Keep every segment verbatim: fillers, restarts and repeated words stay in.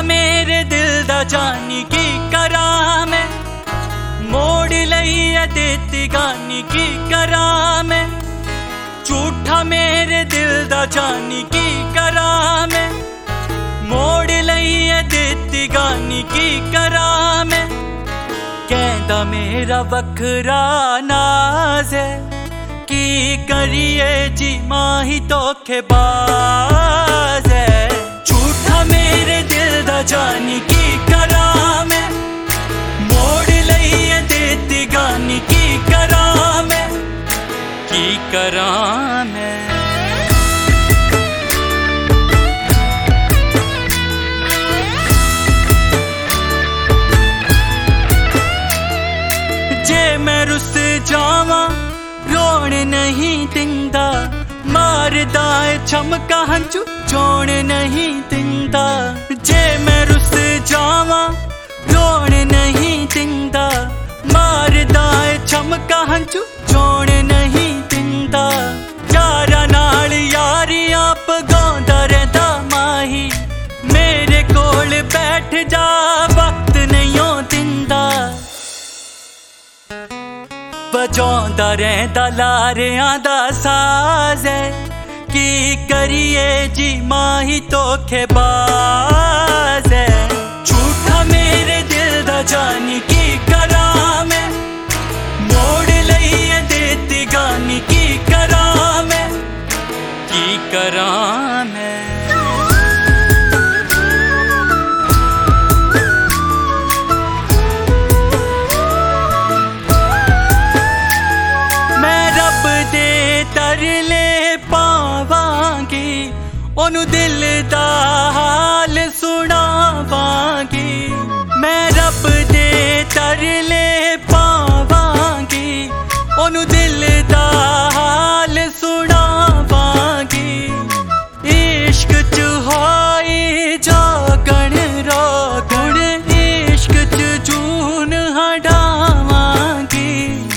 झूठा मेरे दिल दा जानी की करा मैं, मोड़ लईए देती गानी की करा मैं। झूठा मेरे दिल दा जानी की करा मैं, मोड़ लईए देती गानी की करा मैं। कहंदा मेरा वखरा नाज है, की करिए जी माही धोखेबाज है। झूठा मेरे दिल दा जानी की करा मैं, मोड़ लईए देती गानी की करा मैं, की करा मैं। जे मैं रुस जावा रोण नहीं दिंदा, मारदा है छमका हंचू जोण नहीं दिंदा। जे मैं रुस जावा रोण नहीं दिंदा, मारदा है छमका हंचू जोण नहीं दिंदा। यारा नाल यारी आप गांदा रहंदा माही, मेरे कोल बैठ जा वक्त नहीं दिंदा। बजांदा रहंदा लारियां दा साज है, की करिए जी माही धोखेबाज है। झूठा मेरे दिल दा जानी की करा मैं, मोड़ लईए देती गानी की करा मैं, की करा मैं। तरले पावांगी ओनू दिल दा हाल सुनावांगी, मैं रब दे तरले पावांगी ओनू दिल दा हाल सुनावांगी। इश्क च होई जागण रोगण, इश्क च जून हटावांगी।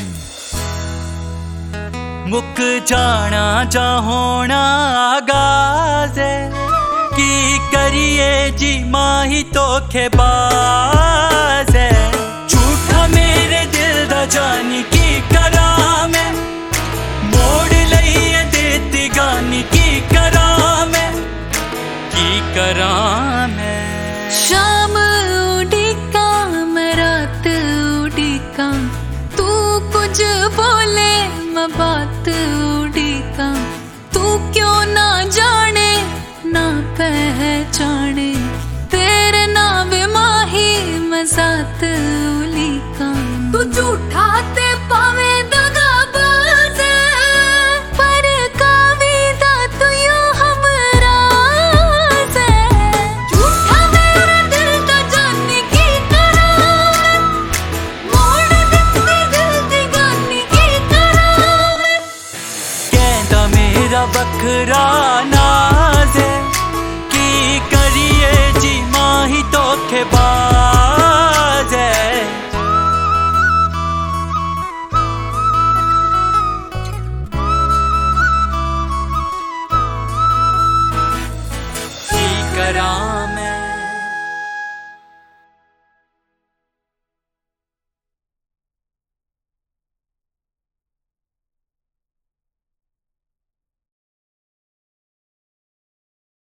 मुक जाना जा होना आगाज है, की करिए जी माही धोखेबाज है। झूठा मेरे दिल दा जानी की करा मैं, मोड़ लईए देती गानी की करा मैं, की करा मैं। शाम उड़ीका मैं रात उड़ीका, तू कुछ बोले मैं बात उड़ीका। तू क्यों ना जाने ना पहचाने, तेरे नाम माही मैं साथ उलीका। तू झूठा ते पावे दगाबाज है, पर काविदा तू यो हमराज है। झूठा मेरे दिल दा जानी की करा मैं, मोड़ देती दिल दी गानी की करा मैं। कहंदा मेरा वखरा नाज है, की करिए जी माही धोखेबाज।